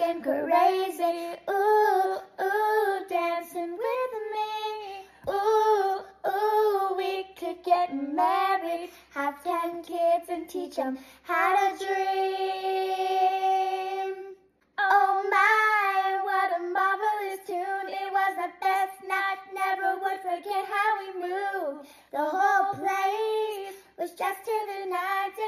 and crazy. Ooh, ooh, dancing with me. Ooh, ooh, we could get married, have 10 kids and teach them how to dream. Oh my, what a marvelous tune. It was the best night, never would forget how we moved. The whole place was just to the night.